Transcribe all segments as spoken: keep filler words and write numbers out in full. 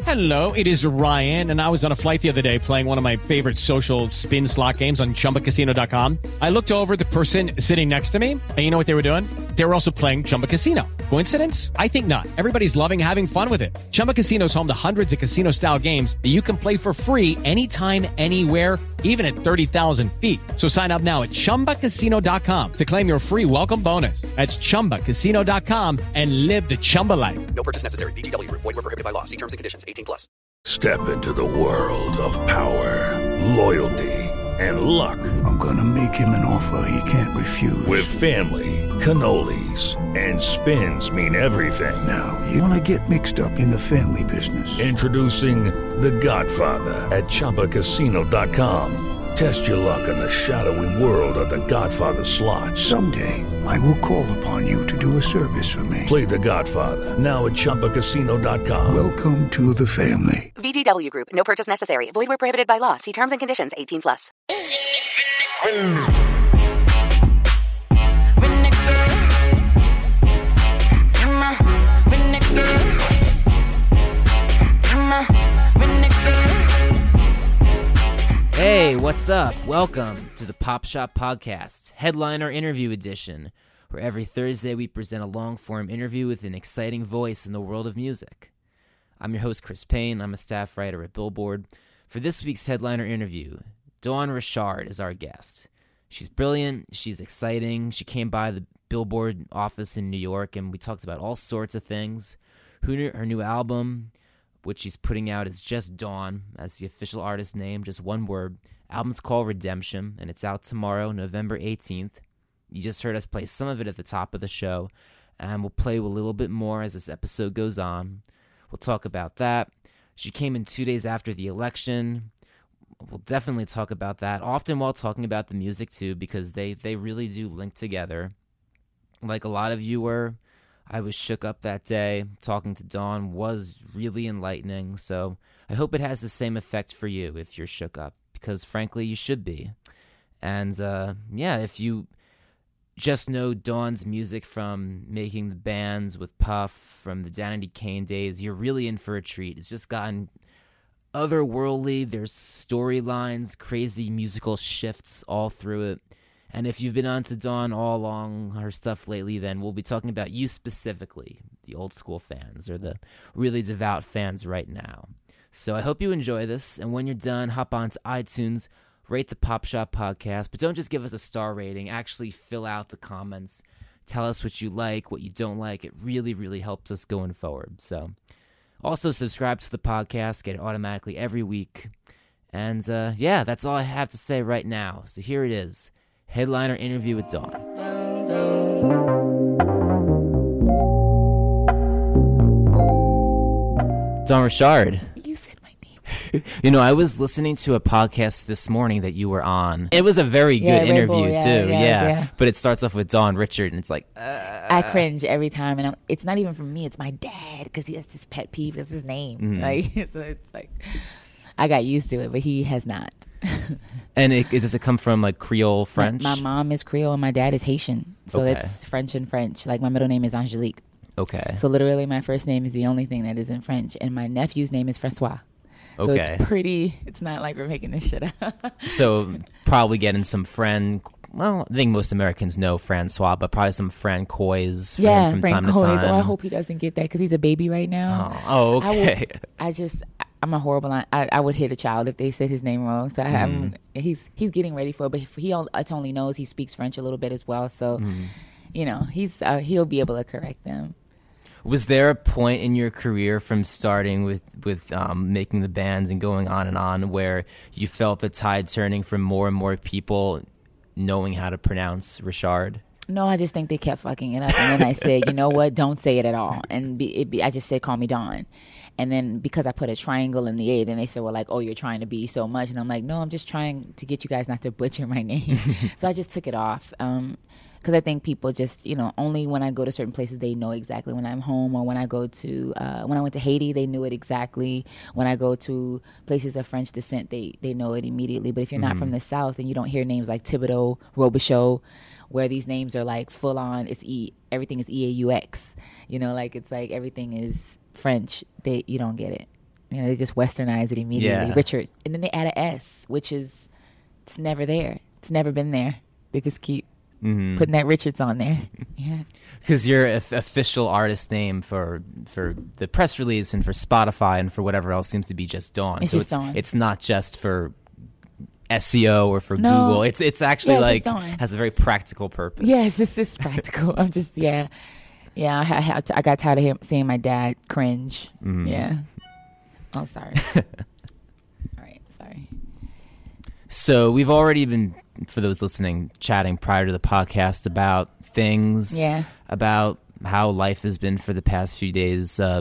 Hello, it is Ryan, and I was on a flight the other day playing one of my favorite social spin slot games on Chumba Casino dot com. I looked over at the person sitting next to me, and you know what they were doing? They were also playing Chumba Casino. Coincidence? I think not. Everybody's loving having fun with it. Chumba Casino is home to hundreds of casino-style games that you can play for free anytime, anywhere, even at thirty thousand feet. So sign up now at Chumba Casino dot com to claim your free welcome bonus. That's Chumba Casino dot com and live the Chumba life. No purchase necessary. V G W. Void where prohibited by law. See terms and conditions. eighteen plus. Step into the world of power, loyalty, and luck. I'm gonna make him an offer he can't refuse. With family, cannolis, and spins mean everything. Now, you wanna get mixed up in the family business. Introducing The Godfather at Chumba Casino dot com. Test your luck in the shadowy world of The Godfather slot. Someday, I will call upon you to do a service for me. Play The Godfather now at Chumba Casino dot com. Welcome to the family. V G W Group. No purchase necessary. Void where prohibited by law. See terms and conditions. eighteen plus. Hey, what's up? Welcome to the Pop Shop Podcast, Headliner Interview Edition, where every Thursday we present a long-form interview with an exciting voice in the world of music. I'm your host, Chris Payne. I'm a staff writer at Billboard. For this week's Headliner Interview, Dawn Richard is our guest. She's brilliant. She's exciting. She came by the Billboard office in New York, and we talked about all sorts of things. Who her new album, which she's putting out, is just Dawn, as the official artist name, just one word. Album's called Redemption, and it's out tomorrow, November eighteenth. You just heard us play some of it at the top of the show, and we'll play a little bit more as this episode goes on. We'll talk about that. She came in two days after the election. We'll definitely talk about that, often while talking about the music, too, because they, they really do link together. Like a lot of you were, I was shook up that day. Talking to Dawn was really enlightening, so I hope it has the same effect for you if you're shook up, because frankly, you should be. And uh, yeah, if you just know Dawn's music from making the bands with Puff, from the Danity Kane days, you're really in for a treat. It's just gotten otherworldly. There's storylines, crazy musical shifts all through it. And if you've been on to Dawn all along her stuff lately, then we'll be talking about you specifically, the old school fans or the really devout fans right now. So I hope you enjoy this, and when you're done, hop on to iTunes, rate the Pop Shop Podcast, but don't just give us a star rating. Actually fill out the comments. Tell us what you like, what you don't like. It really, really helps us going forward. So also subscribe to the podcast, get it automatically every week. And uh, yeah, that's all I have to say right now. So here it is. Headliner Interview with Dawn. Dawn Richard. You said my name. You know, I was listening to a podcast this morning that you were on. It was a very good yeah, interview, Bull, yeah, too. Yeah, yeah. yeah. But it starts off with Dawn Richard, and it's like... Uh... I cringe every time. And I'm, it's not even from me. It's my dad, because he has this pet peeve. That's his name. Mm. Like, so it's like... I got used to it, but he has not. And it, does it come from like Creole French? My, my mom is Creole and my dad is Haitian. So okay. It's French and French. Like my middle name is Angelique. Okay. So literally my first name is the only thing that isn't French. And my nephew's name is Francois. So okay. It's pretty, it's not like we're making this shit up. So probably getting some friend, well, I think most Americans know Francois, but probably some Francois for yeah, him from Francois. time to time. Oh, I hope he doesn't get that because he's a baby right now. Oh, oh okay. I, would, I just... I'm a horrible. I, I would hit a child if they said his name wrong. So I, mm. I'm, he's he's getting ready for it, but he only knows he speaks French a little bit as well. So, mm. you know, he's uh, he'll be able to correct them. Was there a point in your career from starting with with um, making the bands and going on and on where you felt the tide turning from more and more people knowing how to pronounce Richard? No, I just think they kept fucking it up, and then I said, you know what? Don't say it at all, and be, it be, I just said, call me Dawn. And then because I put a triangle in the A, then they said, well, like, oh, you're trying to be so much. And I'm like, no, I'm just trying to get you guys not to butcher my name. So I just took it off. Um, because I think people just, you know, only when I go to certain places, they know exactly when I'm home. Or when I go to, uh, when I went to Haiti, they knew it exactly. When I go to places of French descent, they, they know it immediately. But if you're mm-hmm. not from the South and you don't hear names like Thibodeau, Robichaud, where these names are like full on, it's E, everything is E A U X. You know, like it's like everything is French, they you don't get it. You know, they just westernize it immediately. Yeah. Richard. And then they add a S, which is, it's never there. It's never been there. They just keep Mm-hmm. putting that Richards on there. Yeah. Because your f- official artist name for for the press release and for Spotify and for whatever else seems to be just Dawn. It's so just it's, Dawn. It's not just for S E O or for No. Google. It's it's actually Yeah, like it's just Dawn. has a very practical purpose. Yeah, it's just it's practical. I'm just yeah, yeah. I I, had to- I got tired of him, seeing my dad cringe. Mm-hmm. Yeah. Oh, sorry. All right, sorry. So we've already been, for those listening, chatting prior to the podcast about things, Yeah. about how life has been for the past few days. Uh,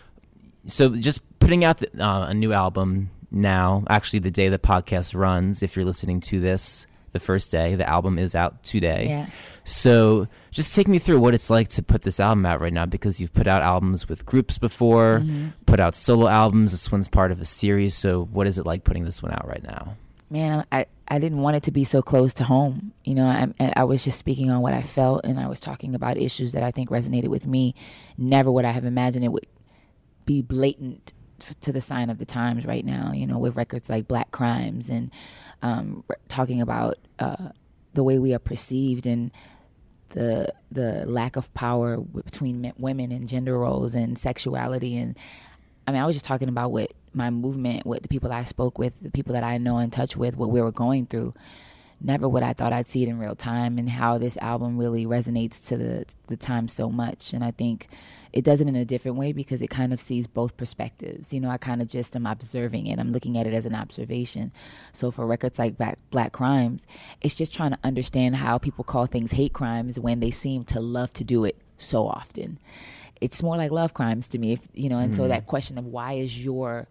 so just putting out the, uh, a new album now, actually the day the podcast runs, if you're listening to this, the first day, the album is out today. Yeah. So just take me through what it's like to put this album out right now, because you've put out albums with groups before, Mm-hmm. put out solo albums. This one's part of a series. So what is it like putting this one out right now? Man, I, I didn't want it to be so close to home. You know, I, I was just speaking on what I felt, and I was talking about issues that I think resonated with me. Never would I have imagined it would be blatant f- to the sign of the times right now, you know, with records like Black Crimes and um, r- talking about uh, the way we are perceived and the the lack of power w- between men, women and gender roles and sexuality. And I mean, I was just talking about what my movement, what the people I spoke with, the people that I know in touch with, what we were going through. Never would I thought I'd see it in real time, and how this album really resonates to the the time so much. And I think it does it in a different way because it kind of sees both perspectives. You know, I kind of just am observing it. I'm looking at it as an observation. So for records like Black, Black Crimes, it's just trying to understand how people call things hate crimes when they seem to love to do it so often. It's more like love crimes to me, if, you know, and mm. so that question of why is your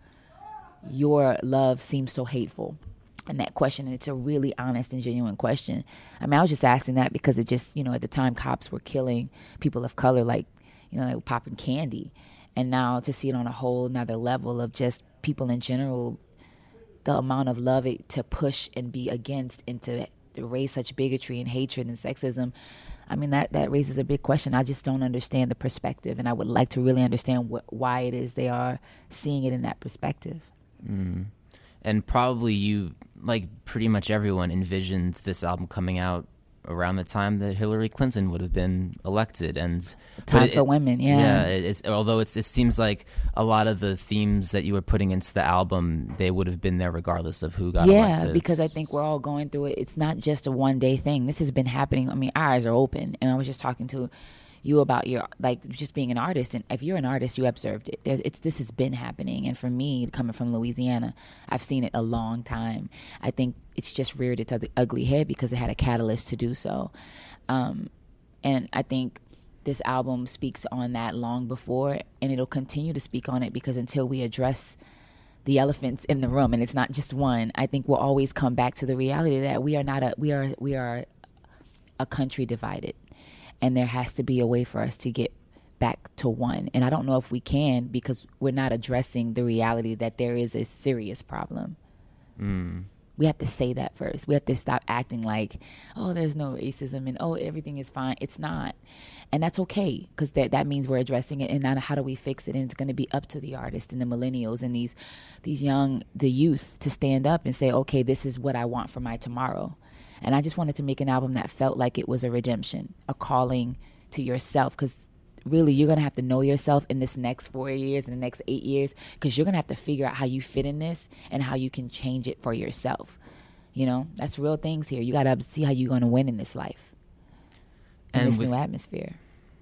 your love seem so hateful? And that question, and it's a really honest and genuine question. I mean, I was just asking that because it just, you know, at the time cops were killing people of color, like, you know, they were popping candy. And now to see it on a whole nother level of just people in general, the amount of love it to push and be against and to raise such bigotry and hatred and sexism, I mean, that, that raises a big question. I just don't understand the perspective, and I would like to really understand wh- why it is they are seeing it in that perspective. Mm. And probably you, like pretty much everyone, envisioned this album coming out around the time that Hillary Clinton would have been elected, and Time it, for women, yeah. Yeah, it's, although it's, it seems like a lot of the themes that you were putting into the album, they would have been there regardless of who got yeah, elected. Yeah, because I think we're all going through it. It's not just a one day thing. This has been happening. I mean, our eyes are open, and I was just talking to you about your, like, just being an artist, and if you're an artist, you observed it. There's, it's this has been happening, and for me, coming from Louisiana, I've seen it a long time. I think it's just reared its ugly head because it had a catalyst to do so, um, and I think this album speaks on that long before, and it'll continue to speak on it because until we address the elephants in the room, and it's not just one, I think we'll always come back to the reality that we are not a we are we are a country divided. And there has to be a way for us to get back to one. And I don't know if we can because we're not addressing the reality that there is a serious problem. Mm. We have to say that first. We have to stop acting like, oh, there's no racism and, oh, everything is fine. It's not. And that's okay because that, that means we're addressing it. And now how do we fix it? And it's going to be up to the artists and the millennials and these, these young, the youth to stand up and say, okay, this is what I want for my tomorrow. And I just wanted to make an album that felt like it was a redemption, a calling to yourself. Because really, you're going to have to know yourself in this next four years, in the next eight years. Because you're going to have to figure out how you fit in this and how you can change it for yourself. You know, that's real things here. You got to see how you're going to win in this life, in and this with, new atmosphere.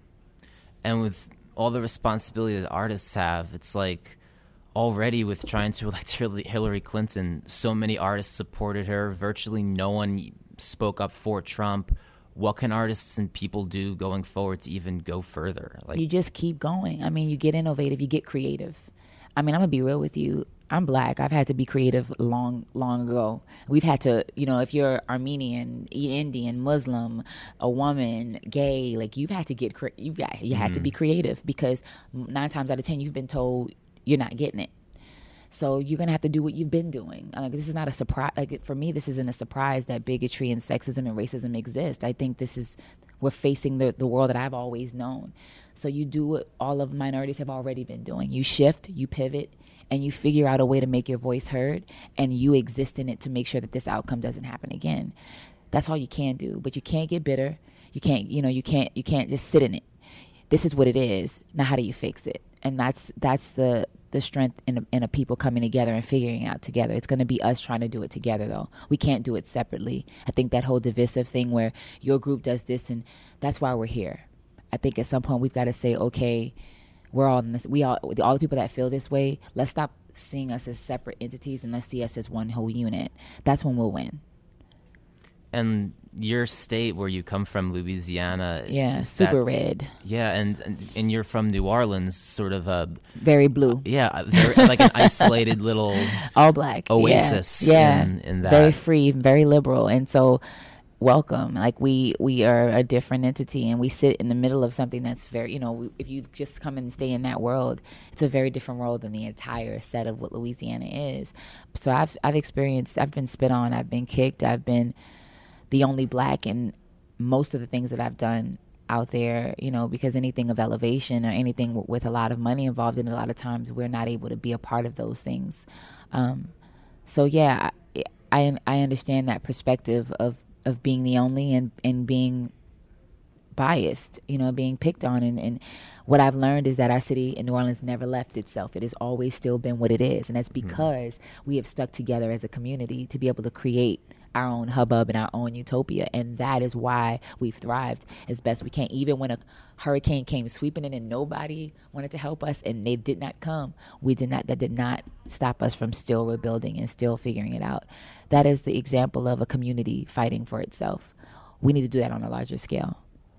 And with all the responsibility that artists have, it's like already with trying to elect Hillary Clinton, so many artists supported her. Virtually no one spoke up for Trump. What can artists and people do going forward to even go further? Like, you just keep going. I mean, you get innovative, you get creative. I mean, I'm gonna be real with you. I'm Black. I've had to be creative long, long ago. We've had to, you know, if you're Armenian, Indian, Muslim, a woman, gay, like you've had to get, cre- you got, you had mm-hmm. to be creative because nine times out of ten, you've been told you're not getting it. So you're going to have to do what you've been doing. Like, this is not a surprise. Like, for me, this isn't a surprise that bigotry and sexism and racism exist. I think this is, we're facing the, the world that I've always known. So you do what all of minorities have already been doing. You shift, you pivot, and you figure out a way to make your voice heard, and you exist in it to make sure that this outcome doesn't happen again. That's all you can do. But you can't get bitter. You can't, you know, you can't, you can't just sit in it. This is what it is. Now, how do you fix it? And that's that's the the strength in a, in a people coming together and figuring it out together. It's going to be us trying to do it together, though. We can't do it separately. I think that whole divisive thing where your group does this, and that's why we're here. I think at some point we've got to say, okay, we're all in this. We all, all the people that feel this way. Let's stop seeing us as separate entities and let's see us as one whole unit. That's when we'll win. And your state where you come from, Louisiana. Yeah, super red. Yeah, and, and and you're from New Orleans, sort of a... Very blue. Uh, yeah, very, like an isolated little... All black. Oasis yeah, yeah. In, in that. Very free, very liberal. And so, welcome. Like, we, we are a different entity, and we sit in the middle of something that's very, you know, we, if you just come and stay in that world, it's a very different world than the entire set of what Louisiana is. So I've I've experienced, I've been spit on, I've been kicked, I've been... the only black in most of the things that I've done out there, you know, because anything of elevation or anything w- with a lot of money involved in it, a lot of times we're not able to be a part of those things. Um, so, yeah, I, I I understand that perspective of, of being the only and, and being biased, you know, being picked on. And, and what I've learned is that our city in New Orleans never left itself. It has always still been what it is. And that's because mm-hmm. we have stuck together as a community to be able to create our own hubbub and our own utopia, and that is why we've thrived as best we can. Even when a hurricane came sweeping in and nobody wanted to help us, and they did not come, we did not. That did not stop us from still rebuilding and still figuring it out. That is the example of a community fighting for itself. We need to do that on a larger scale.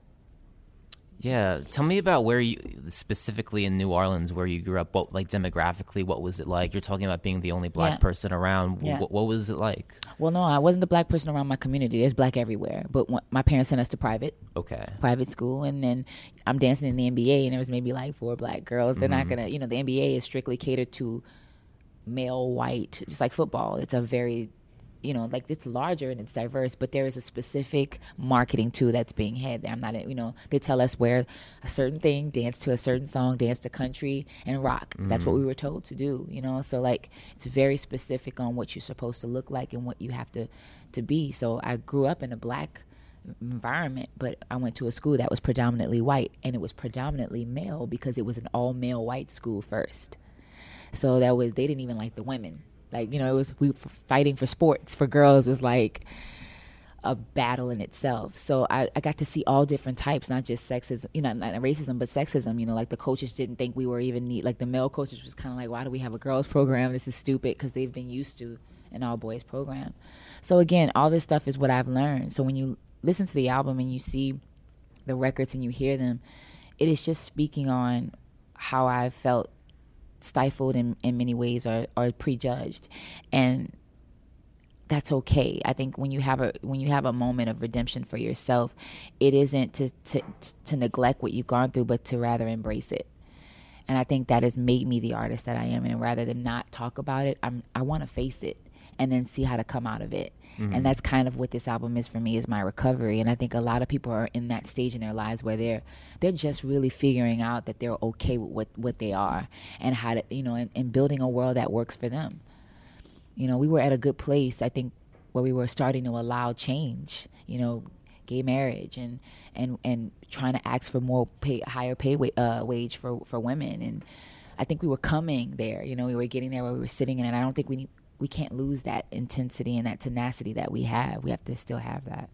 Yeah, tell me about where you, specifically in New Orleans, where you grew up. What, like demographically, what was it like? You're talking about being the only black Yeah. person around. Yeah. What, what was it like? Well, no, I wasn't the black person around my community. There's black everywhere. But when, my parents sent us to private, Okay. private school, and then I'm dancing in the N B A, and there was maybe like four black girls. They're Mm-hmm. not gonna, you know, the N B A is strictly catered to male white, just like football. It's a very, you know, like it's larger and it's diverse, but there is a specific marketing too that's being had there. I'm not, you know, they tell us wear a certain thing, dance to a certain song, dance to country and rock. Mm-hmm. That's what we were told to do, you know. So like it's very specific on what you're supposed to look like and what you have to to be. So I grew up in a black environment, but I went to a school that was predominantly white, and it was predominantly male because it was an all male white school first. So that was, they didn't even like the women. Like, you know, it was, we were fighting for sports for girls was like a battle in itself. So I, I got to see all different types, not just sexism, you know, not racism, but sexism. You know, like the coaches didn't think we were even neat. Like the male coaches was kind of like, why do we have a girls program? This is stupid, because they've been used to an all boys program. So again, all this stuff is what I've learned. So when you listen to the album and you see the records and you hear them, it is just speaking on how I felt stifled in, in many ways, or, or prejudged, and that's okay. I think when you have a when you have a moment of redemption for yourself, it isn't to to to neglect what you've gone through, but to rather embrace it. And I think that has made me the artist that I am. And rather than not talk about it, I'm I want to face it and then see how to come out of it. Mm-hmm. And that's kind of what this album is for me, is my recovery. And I think a lot of people are in that stage in their lives where they're they're just really figuring out that they're okay with what, what they are, and how to, you know, and, and building a world that works for them. You know, we were at a good place, I think, where we were starting to allow change, you know, gay marriage and, and, and trying to ask for more pay, higher pay wa- uh, wage for, for women. And I think we were coming there, you know, we were getting there where we were sitting in, and I don't think we need, we can't lose that intensity and that tenacity that we have. We have to still have that.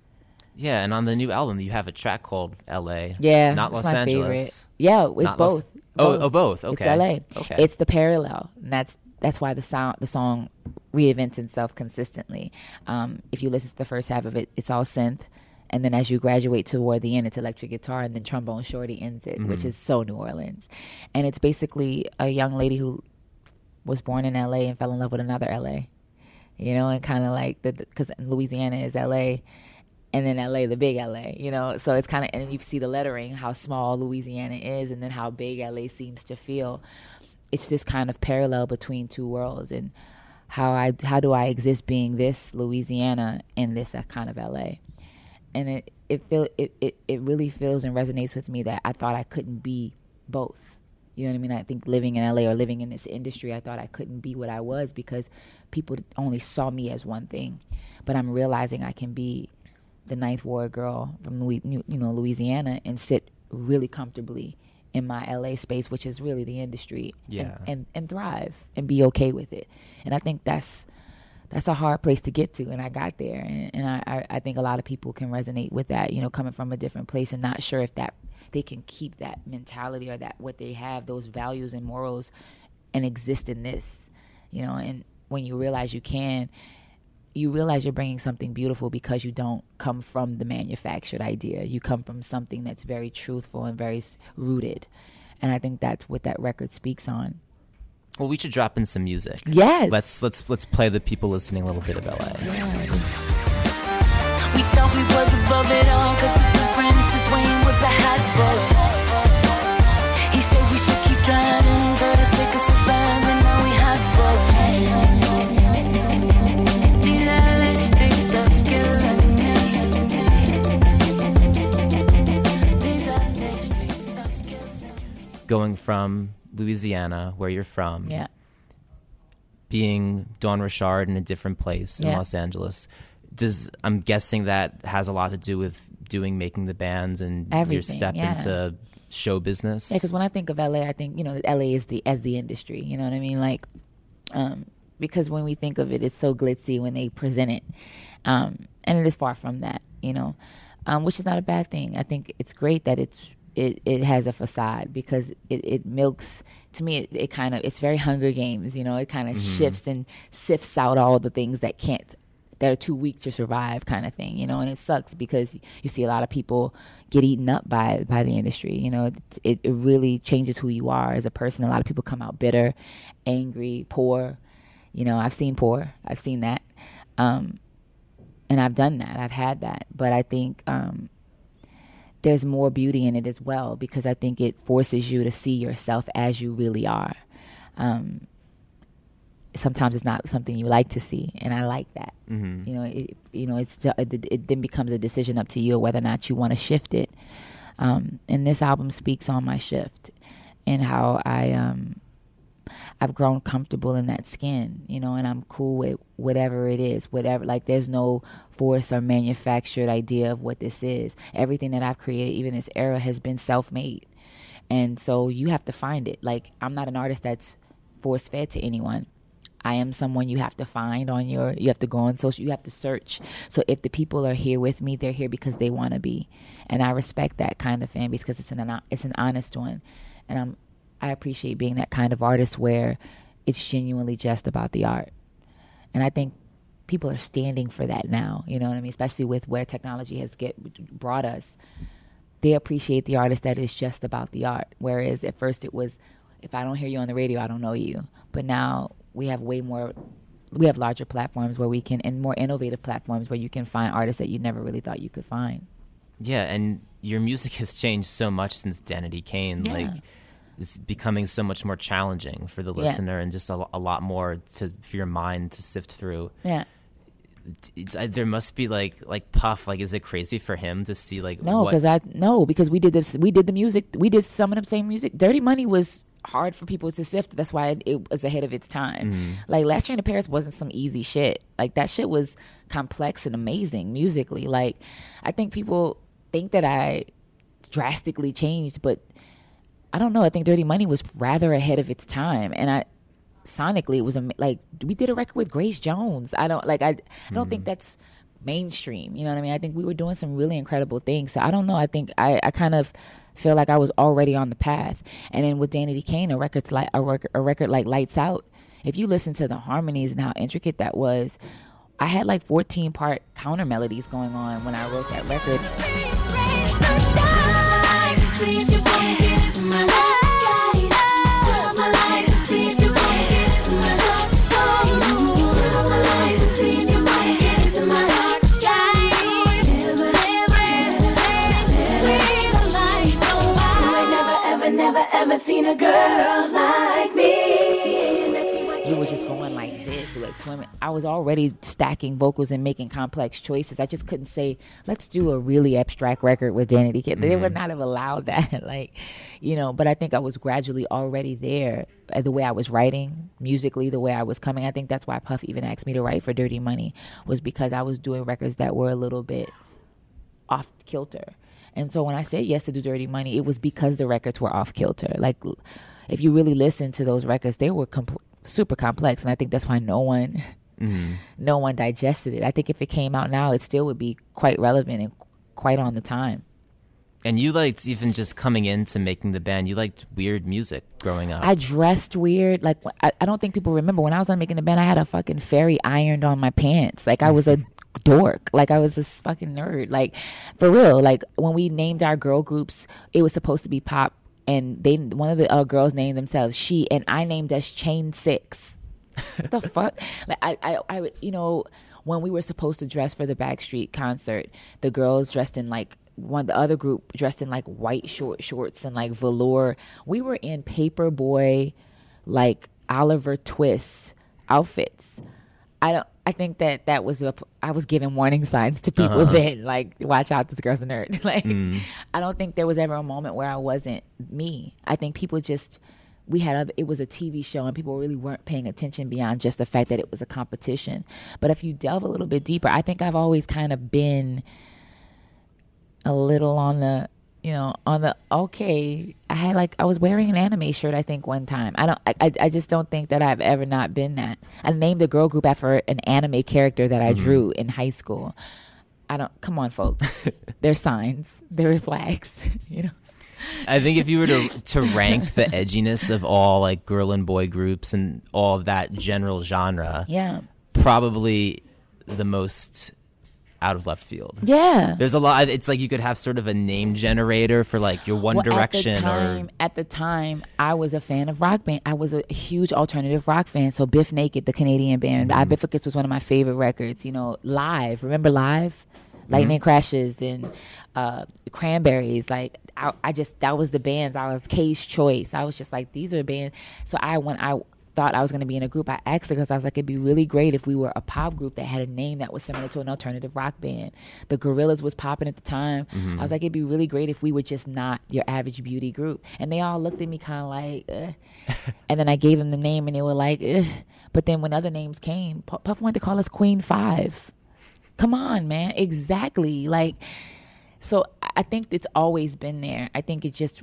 Yeah, and on the new album, you have a track called L A. Yeah, not Los my Angeles. Favorite. Yeah, it's Not both. Los- both. Oh, oh, both. Okay. It's L A. Okay. It's the parallel, and that's that's why the sound, the song reinvents itself consistently. Um, if you listen to the first half of it, it's all synth, and then as you graduate toward the end, it's electric guitar, and then Trombone Shorty ends it, mm-hmm. which is so New Orleans. And it's basically a young lady who was born in L A and fell in love with another L A. You know, and kind of like the because Louisiana is L A. And then L A, the big L A, you know. So it's kind of, and you see the lettering, how small Louisiana is, and then how big L A seems to feel. It's this kind of parallel between two worlds, and how I how do I exist being this Louisiana and this kind of L A. And it it feel it, it, it really feels and resonates with me that I thought I couldn't be both. You know what I mean? I think living in L A or living in this industry, I thought I couldn't be what I was because people only saw me as one thing. But I'm realizing I can be the ninth ward girl from Louis, you know, Louisiana and sit really comfortably in my L A space, which is really the industry, yeah. and, and, and thrive and be okay with it. And I think that's that's a hard place to get to, and I got there. And, and I, I think a lot of people can resonate with that, you know, coming from a different place and not sure if that they can keep that mentality or that what they have, those values and morals, and exist in this, you know. And when you realize you can, you realize you're bringing something beautiful because you don't come from the manufactured idea. You come from something that's very truthful and very rooted. And I think that's what that record speaks on. Well, we should drop in some music. Yes. Let's let's let's play the people listening a little bit of L A. Yeah. We thought we was above it all, cause Papa Francis Wayne was a hot boy. He said we should keep trying for the sake of surviving, now we hot boy. These L A streets are killing. These L A streets are killing. Going from Louisiana, where you're from, Yeah. being Dawn Richard in a different place in Yeah. Los Angeles, does I'm guessing that has a lot to do with doing making the bands and your Everything, step yeah. into show business. Yeah, because when I think of L A, I think, you know, L A is the as the industry. You know what I mean? Like, um, because when we think of it, it's so glitzy when they present it, um, and it is far from that. You know, um, which is not a bad thing. I think it's great that it's it, it has a facade because it, it milks. To me, it, it kind of it's very Hunger Games. You know, it kind of Mm-hmm. shifts and sifts out all the things that can't. that are too weak to survive, kind of thing, you know. And it sucks because you see a lot of people get eaten up by by the industry. You know, it, it, it really changes who you are as a person. A lot of people come out bitter, angry, poor. You know, I've seen poor. I've seen that. Um, and I've done that. I've had that. But I think um, there's more beauty in it as well because I think it forces you to see yourself as you really are. Um Sometimes it's not something you like to see, and I like that. Mm-hmm. You know, it, you know, it's it, it then becomes a decision up to you whether or not you want to shift it. Um, and this album speaks on my shift and how I um, I've grown comfortable in that skin. You know, and I'm cool with whatever it is, whatever. Like, there's no forced or manufactured idea of what this is. Everything that I've created, even this era, has been self-made, and so you have to find it. Like, I'm not an artist that's force-fed to anyone. I am someone you have to find on your, you have to go on social, you have to search. So if the people are here with me, they're here because they want to be. And I respect that kind of fan base because it's an, it's an honest one. And I'm, I appreciate being that kind of artist where it's genuinely just about the art. And I think people are standing for that now, you know what I mean? Especially with where technology has get brought us. They appreciate the artist that is just about the art. Whereas at first it was, if I don't hear you on the radio, I don't know you. But now we have way more, we have larger platforms where we can, and more innovative platforms where you can find artists that you never really thought you could find. Yeah, and your music has changed so much since Danity Kane. Yeah. Like, it's becoming so much more challenging for the Yeah. listener and just a, a lot more to for your mind to sift through. Yeah. It's, uh, there must be like like Puff. Like, is it crazy for him to see like No, what- because I no because we did this. We did the music. We did some of the same music. Dirty Money was hard for people to sift. That's why it, it was ahead of its time. Mm-hmm. Like, Last Train to Paris wasn't some easy shit. Like, that shit was complex and amazing musically. Like, I think people think that I drastically changed, but I don't know. I think Dirty Money was rather ahead of its time, and I sonically it was am- like we did a record with Grace Jones. I don't like I. I don't think that's mainstream. You know what I mean? I think we were doing some really incredible things. So I don't know. I think I, I kind of feel like I was already on the path. And then with Danity Kane, a record like a record, a record like Lights Out. If you listen to the harmonies and how intricate that was, I had like fourteen part counter melodies going on when I wrote that record. Never ever seen a girl like me. You was just going like this, like swimming. I was already stacking vocals and making complex choices. I just couldn't say, let's do a really abstract record with Danity Kane. They would not have allowed that, like, you know. But I think I was gradually already there. uh, The way I was writing musically, the way I was coming. I think that's why Puff even asked me to write for Dirty Money, was because I was doing records that were a little bit off kilter. And so when I said yes to do Dirty Money, it was because the records were off kilter. Like, if you really listen to those records, they were compl- super complex, and I think that's why no one, mm. no one digested it. I think if it came out now, it still would be quite relevant and quite on the time. And you liked, even just coming into making the band, you liked weird music growing up. I dressed weird. Like, I, I don't think people remember when I was on making the band, I had a fucking fairy ironed on my pants. Like, I was a dork. Like, I was this fucking nerd. Like, for real. Like, when we named our girl groups, it was supposed to be pop. And they, one of the uh, girls named themselves She, and I named us Chain Six. What the fuck? Like, I, I, I, you know, when we were supposed to dress for the Backstreet concert, the girls dressed in like, one the other group dressed in like white short shorts and like velour. We were in Paperboy, like Oliver Twist outfits. I don't. I think that that was a. I was giving warning signs to people uh-huh. then, like, watch out, this girl's a nerd. Like, mm. I don't think there was ever a moment where I wasn't me. I think people just, we had other, it was a T V show and people really weren't paying attention beyond just the fact that it was a competition. But if you delve a little bit deeper, I think I've always kind of been a little on the, you know, on the, okay, I had like, I was wearing an anime shirt, I think, one time. I don't, I, I just don't think that I've ever not been that. I named a girl group after an anime character that I mm-hmm. drew in high school. I don't, come on, folks. There's signs, there are flags, you know. I think if you were to to rank the edginess of all like girl and boy groups and all of that general genre, yeah, probably the most out of left field. Yeah. There's a lot. It's like you could have sort of a name generator for like your One well, Direction. At the, time, or at the time, I was a fan of rock band. I was a huge alternative rock fan. So Biff Naked, the Canadian band, mm-hmm. Ibifocus was one of my favorite records. You know, Live. Remember Live? Lightning mm-hmm. Crashes and uh, Cranberries. Like, I, I just, that was the bands. I was K's Choice. I was just like, these are bands. So I, when I thought I was going to be in a group, I asked her because I was like, it'd be really great if we were a pop group that had a name that was similar to an alternative rock band. The Gorillaz was popping at the time. Mm-hmm. I was like, it'd be really great if we were just not your average beauty group. And they all looked at me kind of like, Ugh. And then I gave them the name and they were like, Ugh. But then when other names came, Puff wanted to call us Queen Five. Come on, man. Exactly. Like, so I think it's always been there. I think it just,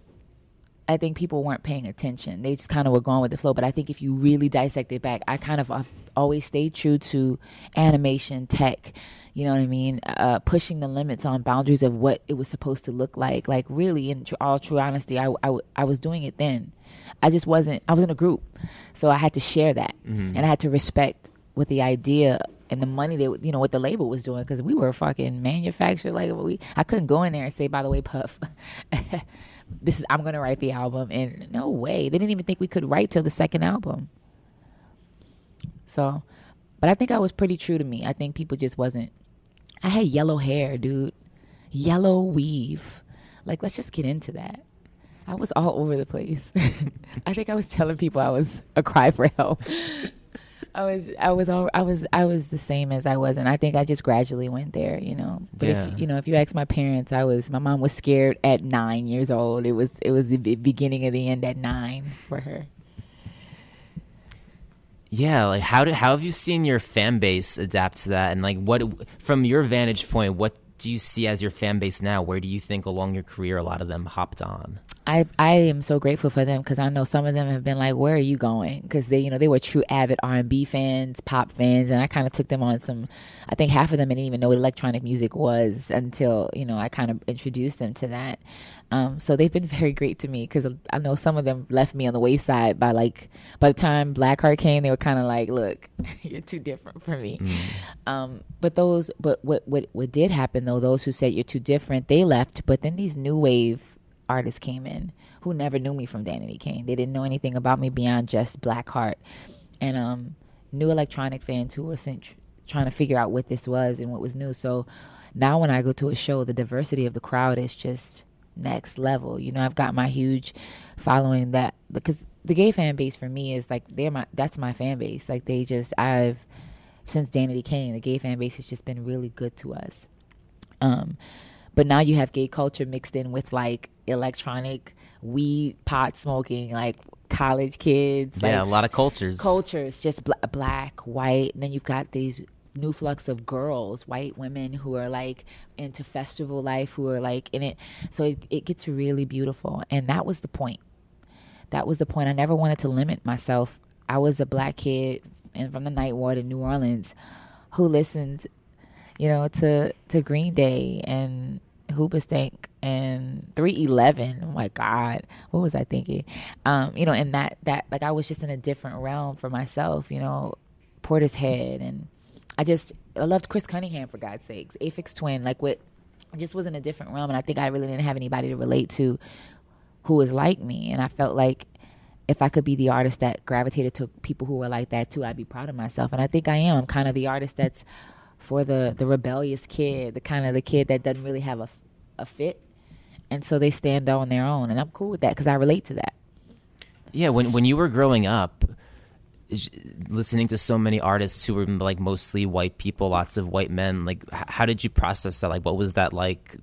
I think people weren't paying attention. They just kind of were going with the flow. But I think if you really dissect it back, I kind of I've always stayed true to animation, tech, you know what I mean? Uh, pushing the limits on boundaries of what it was supposed to look like. Like, really, in tr- all true honesty, I, I, I was doing it then. I just wasn't, I was in a group. So I had to share that. Mm-hmm. And I had to respect what the idea and the money that, you know, what the label was doing, because we were fucking manufactured. Like, we, I couldn't go in there and say, by the way, Puff, this is, I'm going to write the album. And no way. They didn't even think we could write till the second album. So, but I think I was pretty true to me. I think people just wasn't, I had yellow hair, dude. Yellow weave. Like, let's just get into that. I was all over the place. I think I was telling people I was a cry for help. I was, I was, all, I was, I was the same as I was, and I think I just gradually went there, you know. But yeah. if you know, if you ask my parents, I was, my mom was scared at nine years old. It was, it was the beginning of the end at nine for her. Yeah, like how did, how have you seen your fan base adapt to that, and like what, from your vantage point, what do you see as your fan base now? Where do you think along your career a lot of them hopped on? I, I am so grateful for them, because I know some of them have been like, where are you going? Because they, you know, they were true avid R and B fans, pop fans, and I kind of took them on some, I think half of them didn't even know what electronic music was until, you know, I kind of introduced them to that. Um, so they've been very great to me, because I know some of them left me on the wayside by like, by the time Blackheart came, they were kind of like, look, you're too different for me. Mm. Um, but those, but what, what, what did happen though, those who said you're too different, they left, but then these new wave artists came in who never knew me from Danity Kane. They didn't know anything about me beyond just Blackheart. And um, new electronic fans who were sent, trying to figure out what this was and what was new. So now when I go to a show, the diversity of the crowd is just next level. You know, I've got my huge following that, because the gay fan base for me is like, they're my, that's my fan base. Like they just, I've, since Danity Kane, the gay fan base has just been really good to us. Um, but now you have gay culture mixed in with like electronic weed, pot smoking, like college kids. Yeah, like, a lot of cultures. Cultures, just bl- black, white. And then you've got these new flux of girls, white women who are like into festival life, who are like in it. So it, it gets really beautiful. And that was the point. That was the point. I never wanted to limit myself. I was a black kid and from the Ninth Ward in New Orleans who listened, you know, to, to Green Day and Hoobastank and three eleven. Oh my God, what was I thinking? Um, you know, and that, that, like I was just in a different realm for myself, you know, Portishead. And I just, I loved Chris Cunningham, for God's sakes, Aphex Twin, like what, I just was in a different realm. And I think I really didn't have anybody to relate to who was like me. And I felt like if I could be the artist that gravitated to people who were like that too, I'd be proud of myself. And I think I am. I'm kind of the artist that's for the, the rebellious kid, the kind of the kid that doesn't really have a, a fit. And so they stand on their own. And I'm cool with that because I relate to that. Yeah, when when you were growing up, listening to so many artists who were like mostly white people, lots of white men, like how did you process that? Like what was that like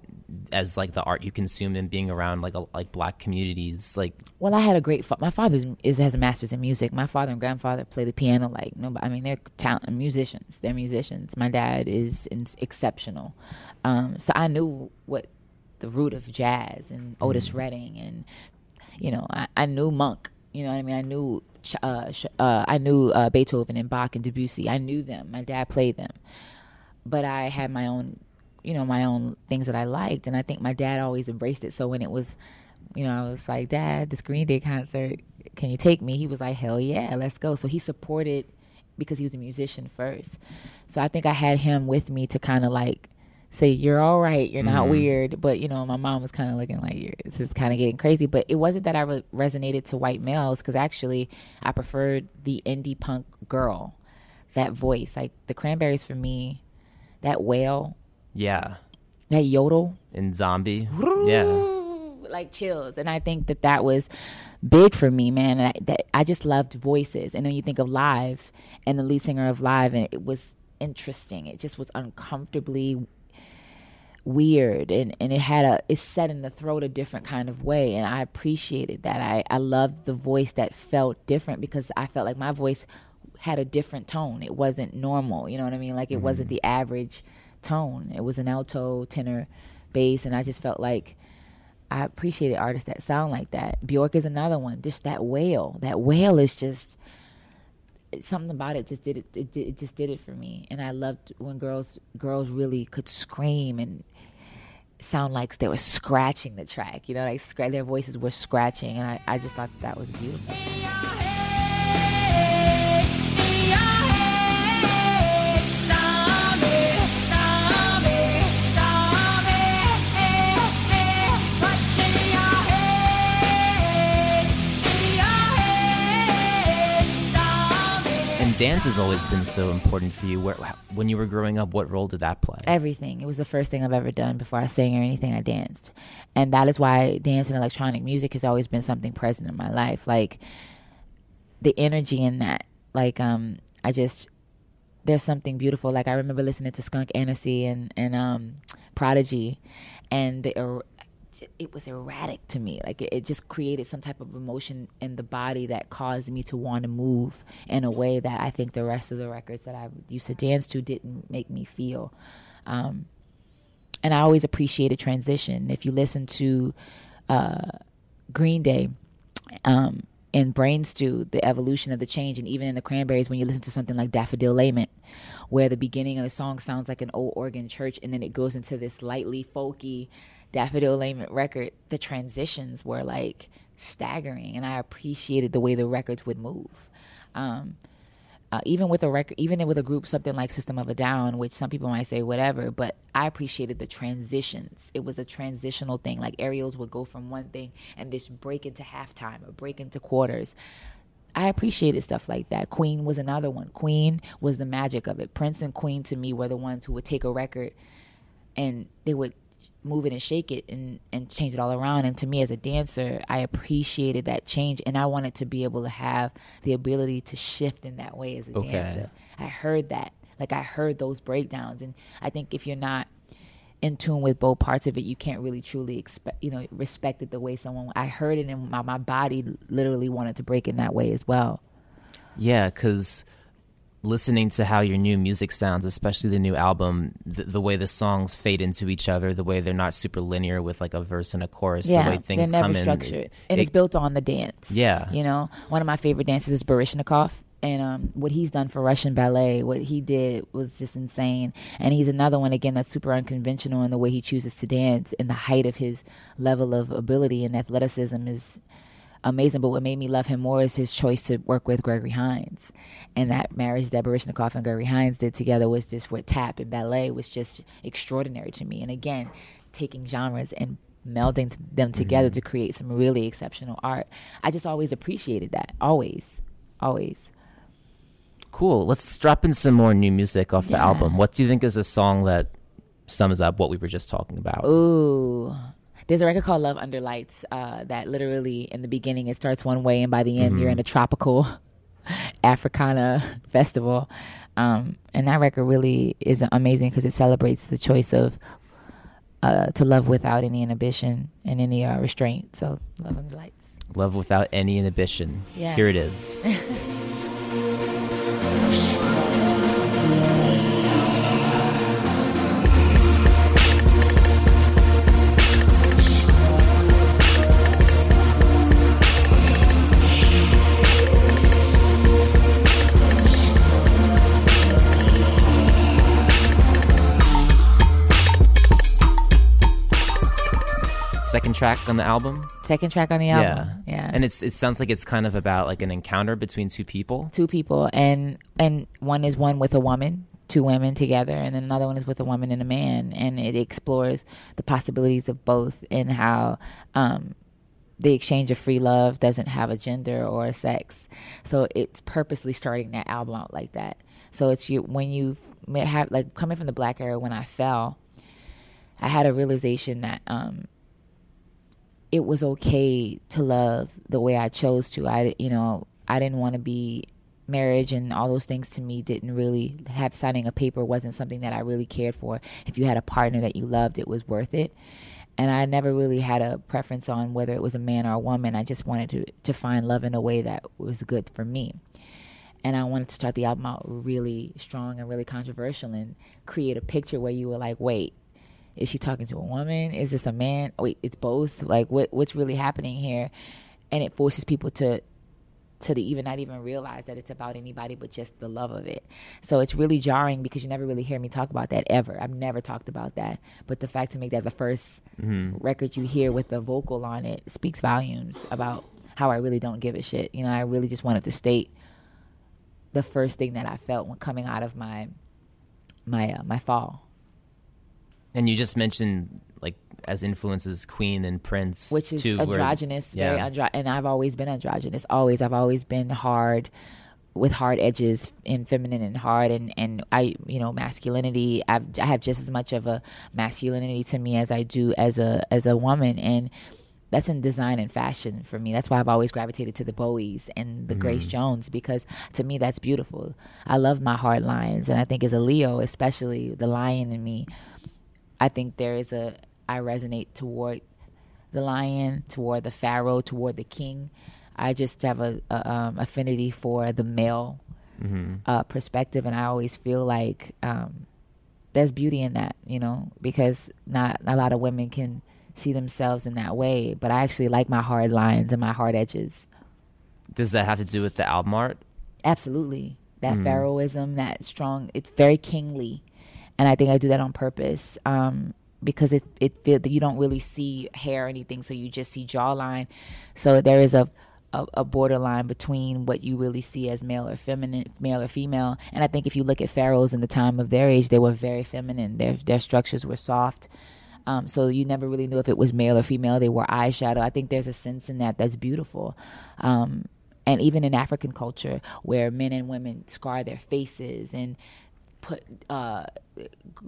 as like the art you consumed and being around like a, like black communities? Like, well, I had a great fa- my father is has a master's in music. My father and grandfather play the piano like nobody. I mean, they're talent musicians. They're musicians. My dad is in, exceptional. Um, so I knew what the root of jazz and Otis mm. Redding and you know I, I knew Monk. You know what I mean? I knew uh, uh, I knew uh, Beethoven and Bach and Debussy. I knew them. My dad played them, but I had my own. you know, my own things that I liked. And I think my dad always embraced it. So when it was, you know, I was like, Dad, this Green Day concert, can you take me? He was like, hell yeah, let's go. So he supported because he was a musician first. So I think I had him with me to kind of like say, you're all right. You're not mm-hmm. weird. But, you know, my mom was kind of looking like, you're, this is kind of getting crazy. But it wasn't that I re- resonated to white males because actually I preferred the indie punk girl, that voice. Like the Cranberries for me, that wail. Yeah. That yodel. And Zombie. Yeah. Like chills. And I think that that was big for me, man. And I, that, I just loved voices. And then you think of Live and the lead singer of Live, and it was interesting. It just was uncomfortably weird. And, and it had a, it set in the throat a different kind of way. And I appreciated that. I, I loved the voice that felt different because I felt like my voice had a different tone. It wasn't normal. You know what I mean? Like it mm-hmm. wasn't the average tone. It was an alto, tenor, bass, and I just felt like I appreciated artists that sound like that. Bjork is another one. Just that wail. That wail is just something about it. Just did it. It, it just did it for me. And I loved when girls girls really could scream and sound like they were scratching the track. You know, like scra- their voices were scratching, and I, I just thought that was beautiful. Dance has always been so important for you. Where, when you were growing up, what role did that play? Everything. It was the first thing I've ever done. Before I sang or anything, I danced. And that is why dance and electronic music has always been something present in my life. Like, the energy in that. Like, um, I just, there's something beautiful. Like, I remember listening to Skunk Anansie and, and um, Prodigy. And the, er, it was erratic to me. Like it, it just created some type of emotion in the body that caused me to want to move in a way that I think the rest of the records that I used to dance to didn't make me feel. Um, and I always appreciated transition. If you listen to uh, Green Day um, and Brain Stew, the evolution of the change, and even in the Cranberries, when you listen to something like Daffodil Lament, where the beginning of the song sounds like an old organ church, and then it goes into this lightly folky Daffodil Lament record, the transitions were like staggering, and I appreciated the way the records would move. Um, uh, even with a record, even with a group, something like System of a Down, which some people might say whatever, but I appreciated the transitions. It was a transitional thing. Like aerials would go from one thing and just break into halftime or break into quarters. I appreciated stuff like that. Queen was another one. Queen was the magic of it. Prince and Queen to me were the ones who would take a record and they would move it and shake it and, and change it all around. And to me as a dancer, I appreciated that change, and I wanted to be able to have the ability to shift in that way as a Okay. dancer. I heard that. Like I heard those breakdowns, and I think if you're not in tune with both parts of it, you can't really truly expect, you know, respect it the way someone, I heard it and my, my body literally wanted to break in that way as well. Yeah, because listening to how your new music sounds, especially the new album, the, the way the songs fade into each other, the way they're not super linear with like a verse and a chorus, Yeah, the way things they're never come structured. in. And it- it's built on the dance. Yeah. You know, one of my favorite dances is Baryshnikov. And um, what he's done for Russian ballet, what he did was just insane. And he's another one, again, that's super unconventional in the way he chooses to dance. And the height of his level of ability and athleticism is amazing. But what made me love him more is his choice to work with Gregory Hines. And that marriage that Baryshnikov and Gregory Hines did together was just with tap and ballet was just extraordinary to me. And again, taking genres and melding them together Mm-hmm. to create some really exceptional art. I just always appreciated that. Always. Always. Cool. Let's drop in some more new music off the Yeah. album. What do you think is a song that sums up what we were just talking about? Ooh. There's a record called Love Under Lights uh, that literally in the beginning it starts one way and by the end you're in a tropical Africana festival. Um, and that record really is amazing because it celebrates the choice of uh, to love without any inhibition and any uh, restraint. So Love Under Lights. Love Without Any Inhibition. Yeah. Here it is. Second track on the album. Second track on the album. Yeah, Yeah. And it's it sounds like it's kind of about like an encounter between two people. Two people, and and one is one with a woman, two women together, and then another one is with a woman and a man, and it explores the possibilities of both and how um, the exchange of free love doesn't have a gender or a sex. So it's purposely starting that album out like that. So it's you when you have like coming from the Black era when I fell, I had a realization that. Um, it was okay to love the way I chose to. I, you know, I didn't want to be marriage and all those things to me didn't really have signing a paper wasn't something that I really cared for. If you had a partner that you loved, it was worth it. And I never really had a preference on whether it was a man or a woman. I just wanted to, to find love in a way that was good for me. And I wanted to start the album out really strong and really controversial and create a picture where you were like, wait, is she talking to a woman? Is this a man? Wait, it's both. Like, what what's really happening here? And it forces people to to the even not even realize that it's about anybody but just the love of it. So it's really jarring because you never really hear me talk about that ever. I've never talked about that. But the fact to make that the first mm-hmm. record you hear with the vocal on it speaks volumes about how I really don't give a shit. You know, I really just wanted to state the first thing that I felt when coming out of my my uh, my fall. And you just mentioned like as influences Queen and Prince, which is too, androgynous, where, very yeah. andro- and I've always been androgynous. Always, I've always been hard, with hard edges, and feminine and hard, and, and I, you know, masculinity. I've I have just as much of a masculinity to me as I do as a as a woman, and that's in design and fashion for me. That's why I've always gravitated to the Bowies and the mm-hmm. Grace Jones, because to me that's beautiful. I love my hard lines, and I think as a Leo, especially the lion in me, I think there is a, I resonate toward the lion, toward the pharaoh, toward the king. I just have a, a um, affinity for the male mm-hmm. uh, perspective, and I always feel like um, there's beauty in that, you know, because not a lot of women can see themselves in that way, but I actually like my hard lines and my hard edges. Does that have to do with the album art? Absolutely. That mm-hmm. pharaohism, that strong, it's very kingly. And I think I do that on purpose um, because it it feel that you don't really see hair or anything, so you just see jawline. So there is a, a a borderline between what you really see as male or feminine, male or female. And I think if you look at pharaohs in the time of their age, they were very feminine. Their their structures were soft. Um, so you never really knew if it was male or female. They wore eyeshadow. I think there's a sense in that that's beautiful. Um, and even in African culture, where men and women scar their faces and put uh,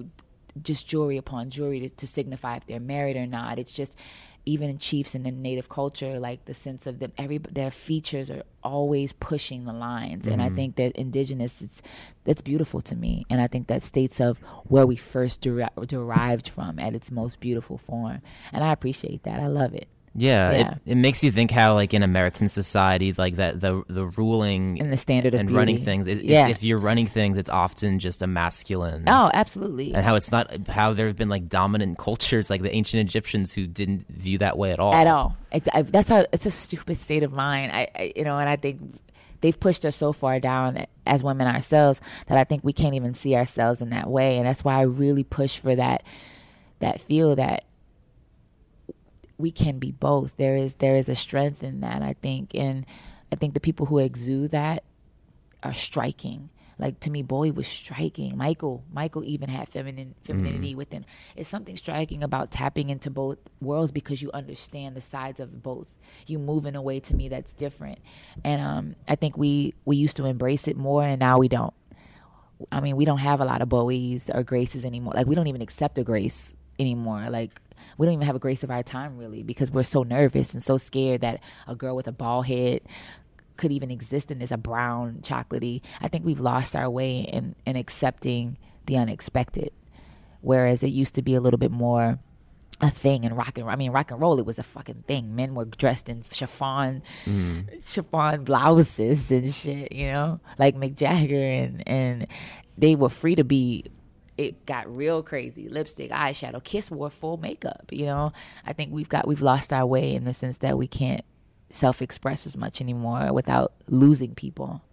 just jewelry upon jewelry to, to signify if they're married or not. It's just, even in chiefs and in native culture, like the sense of them, every their features are always pushing the lines. Mm-hmm. And I think that indigenous, it's that's beautiful to me. And I think that states of where we first deri- derived from at its most beautiful form. And I appreciate that. I love it. Yeah, Yeah. It, it makes you think how, like, in American society, like that the the ruling And the standard of and beauty. running things. It, Yeah. it's, if you're running things, it's often just a masculine. Oh, absolutely. And how it's not, how there have been like dominant cultures, like the ancient Egyptians, who didn't view that way at all. At all. It's, I, that's how, it's a stupid state of mind. I, I, you know, and I think they've pushed us so far down as women ourselves that I think we can't even see ourselves in that way. And that's why I really push for that, that feel that we can be both. There is there is a strength in that, I think, and I think the people who exude that are striking. Like, to me, Bowie was striking. Michael, Michael even had feminine femininity mm. within. It's something striking about tapping into both worlds because you understand the sides of both. You move in a way, to me, that's different, and um, I think we we used to embrace it more, and now we don't. I mean, we don't have a lot of Bowies or Graces anymore. Like, we don't even accept a Grace anymore. Like, we don't even have a Grace of our time, really, because we're so nervous and so scared that a girl with a bald head could even exist in this, a brown chocolatey. I think we've lost our way in, in accepting the unexpected, whereas it used to be a little bit more a thing in rock and roll. I mean, rock and roll, it was a fucking thing. Men were dressed in chiffon, mm. chiffon blouses and shit, you know, like Mick Jagger, and, and they were free to be. It got real crazy. Lipstick, eyeshadow. Kiss wore full makeup, you know. I think we've got we've lost our way in the sense that we can't self-express as much anymore without losing people.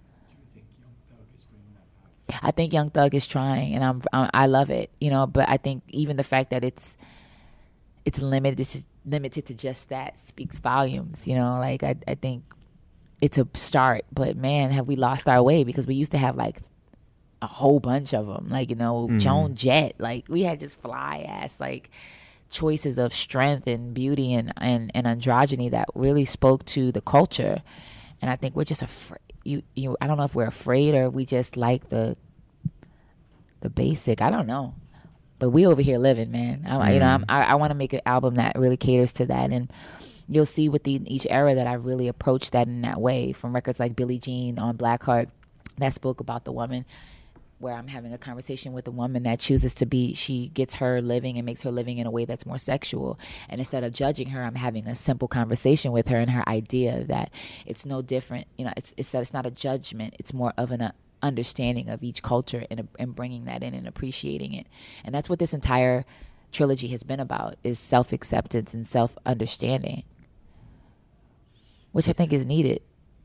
I think Young Thug is trying, and I'm, I'm I love it, you know. But I think even the fact that it's it's limited to, limited to just that speaks volumes, you know. Like I I think it's a start, but man, have we lost our way, because we used to have like a whole bunch of them, like, you know, mm. Joan Jett, like we had just fly ass like choices of strength and beauty and, and, and androgyny that really spoke to the culture. And I think we're just afraid. You, you, I don't know if we're afraid or we just like the the basic. I don't know, but we over here living, man. I, mm. You know, I'm, I, I want to make an album that really caters to that, and you'll see with the, each era that I really approached that in that way. From records like Billie Jean on Blackheart that spoke about the woman, where I'm having a conversation with a woman that chooses to be, she gets her living and makes her living in a way that's more sexual. And instead of judging her, I'm having a simple conversation with her, and her idea that it's no different. You know, it's it's that it's not a judgment. It's more of an uh, understanding of each culture and, uh, and bringing that in and appreciating it. And that's what this entire trilogy has been about, is self-acceptance and self-understanding, which I think is needed.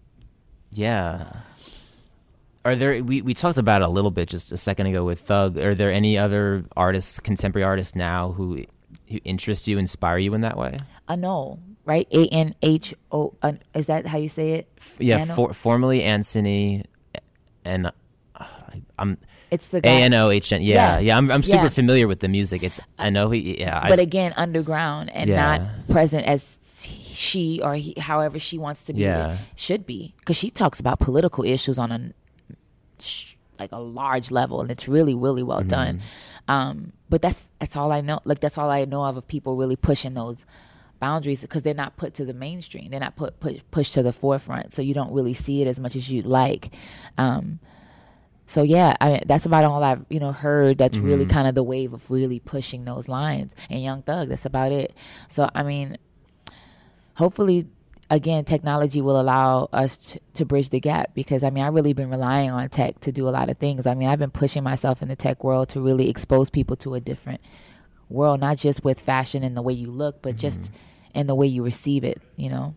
Yeah. Are there, we, we talked about it a little bit just a second ago with Thug. Are there any other artists, contemporary artists now who, who interest you, inspire you in that way? Anol, right? A N H O, is that how you say it? Yeah, for, formerly Anthony, and uh, I, I'm... It's the guy. A N O H N, yeah, yeah. yeah I'm, I'm super yeah. familiar with the music. It's, I know he, yeah. But I, again, underground and yeah. not present as she or he, however she wants to be, yeah. should be. Because she talks about political issues on a, like a large level, and it's really, really well mm-hmm. done. Um, but that's that's all I know. Like that's all I know of of people really pushing those boundaries, because they're not put to the mainstream. They're not put, put pushed to the forefront, so you don't really see it as much as you'd like. Um, so yeah, I, that's about all I've you know heard. That's mm-hmm. really kind of the wave of really pushing those lines. And Young Thug, that's about it. So I mean, hopefully, again, technology will allow us to, to bridge the gap, because I mean, I've really been relying on tech to do a lot of things. I mean, I've been pushing myself in the tech world to really expose people to a different world, not just with fashion and the way you look, but mm-hmm. just in the way you receive it, you know?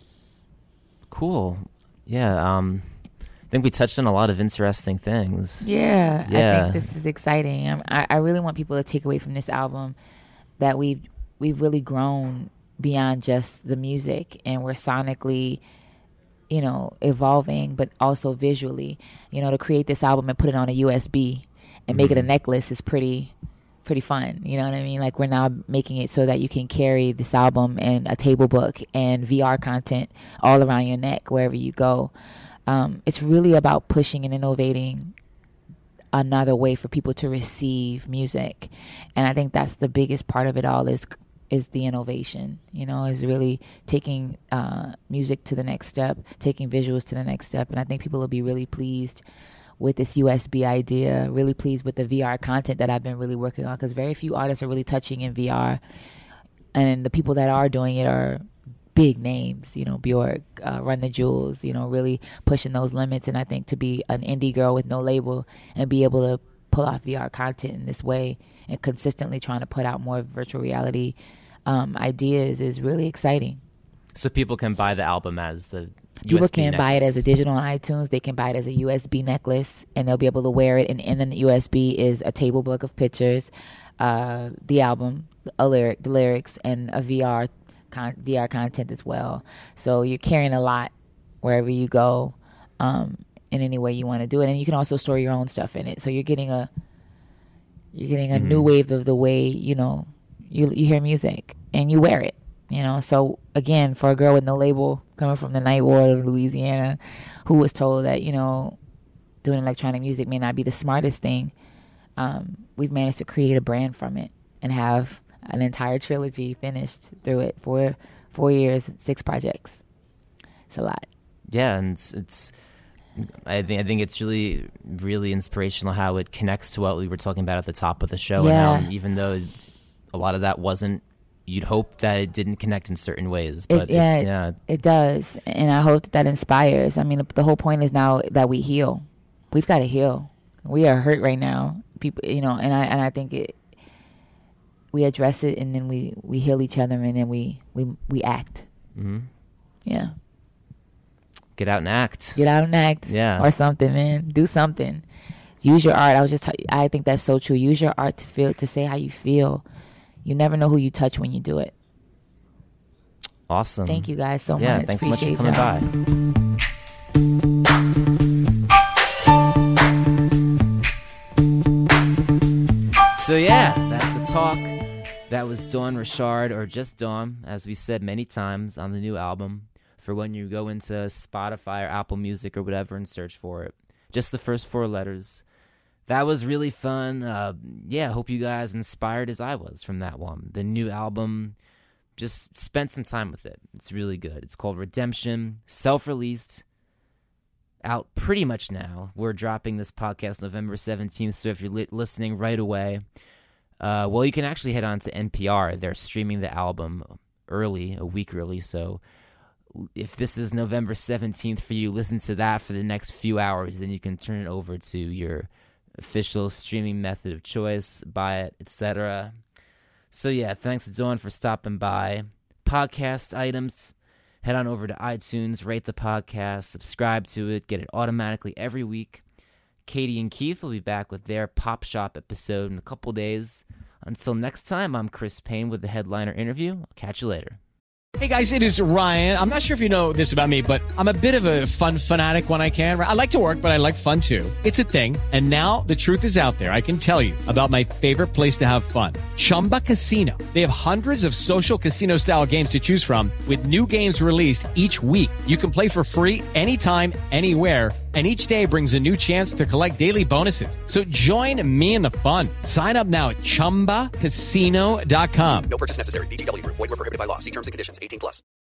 Cool. Yeah. Um, I think we touched on a lot of interesting things. Yeah. Yeah. I think this is exciting. I'm, I, I really want people to take away from this album that we've, we've really grown beyond just the music, and we're sonically, you know, evolving, but also visually. You know, to create this album and put it on a U S B and mm-hmm. make it a necklace is pretty pretty fun. You know what I mean? Like, we're now making it so that you can carry this album and a table book and V R content all around your neck wherever you go. Um, it's really about pushing and innovating another way for people to receive music. And I think that's the biggest part of it all is is the innovation, you know, is really taking uh, music to the next step, taking visuals to the next step. And I think people will be really pleased with this U S B idea, really pleased with the V R content that I've been really working on, because very few artists are really touching in V R. And the people that are doing it are big names, you know, Bjork, uh, Run the Jewels, you know, really pushing those limits. And I think to be an indie girl with no label and be able to pull off V R content in this way and consistently trying to put out more virtual reality um, ideas is really exciting. So people can buy the album as the People U S B can necklace. buy it as a digital on iTunes. They can buy it as a U S B necklace, and they'll be able to wear it. And in the U S B is a table book of pictures, uh, the album, a lyric, the lyrics, and a V R con- V R content as well. So you're carrying a lot wherever you go, um, in any way you want to do it. And you can also store your own stuff in it. So you're getting a you're getting a mm-hmm. new wave of the way, you know, you you hear music and you wear it. You know, so again, for a girl with no label, coming from the Ninth Ward of Louisiana, who was told that, you know, doing electronic music may not be the smartest thing, um, we've managed to create a brand from it and have an entire trilogy finished through it. Four, four years, six projects. It's a lot. Yeah, and it's, it's I think I think it's really, really inspirational how it connects to what we were talking about at the top of the show. Yeah. And how even though a lot of that wasn't, you'd hope that it didn't connect in certain ways, but it, yeah, it, yeah, it does, and I hope that, that inspires. I mean, the whole point is now that we heal. We've got to heal. We are hurt right now, people. You know, and I and I think it. We address it, and then we, we heal each other, and then we we we act. Mm-hmm. Yeah. Get out and act. Get out and act. Yeah. Or something, man. Do something. Use your art. I was just. T- I think that's so true. Use your art to feel, to say how you feel. You never know who you touch when you do it. Awesome. Thank you guys so yeah, much. Thanks Appreciate so much for coming y'all. by. So yeah, that's the talk. That was Dawn Richard, or just Dawn, as we said many times on the new album. For when you go into Spotify or Apple Music or whatever and search for it. Just the first four letters. That was really fun. Uh, yeah, hope you guys inspired as I was from that one. The new album, just spent some time with it. It's really good. It's called Redemption, self-released, out pretty much now. We're dropping this podcast November seventeenth, so if you're li- listening right away, uh, well, you can actually head on to N P R. They're streaming the album early, a week early, so if this is November seventeenth for you, listen to that for the next few hours, then you can turn it over to your official streaming method of choice, buy it, et cetera. So yeah, thanks to Dawn for stopping by. Podcast items, head on over to iTunes, rate the podcast, subscribe to it, get it automatically every week. Katie and Keith will be back with their Pop Shop episode in a couple days. Until next time, I'm Chris Payne with the Headliner Interview. I'll catch you later. Hey guys, it is Ryan. I'm not sure if you know this about me, but I'm a bit of a fun fanatic when I can. I like to work, but I like fun too. It's a thing. And now the truth is out there. I can tell you about my favorite place to have fun. Chumba Casino. They have hundreds of social casino style games to choose from with new games released each week. You can play for free anytime, anywhere. And each day brings a new chance to collect daily bonuses. So join me in the fun. Sign up now at chumba casino dot com. No purchase necessary. V G W Group. Void where prohibited by law. See terms and conditions. eighteen plus.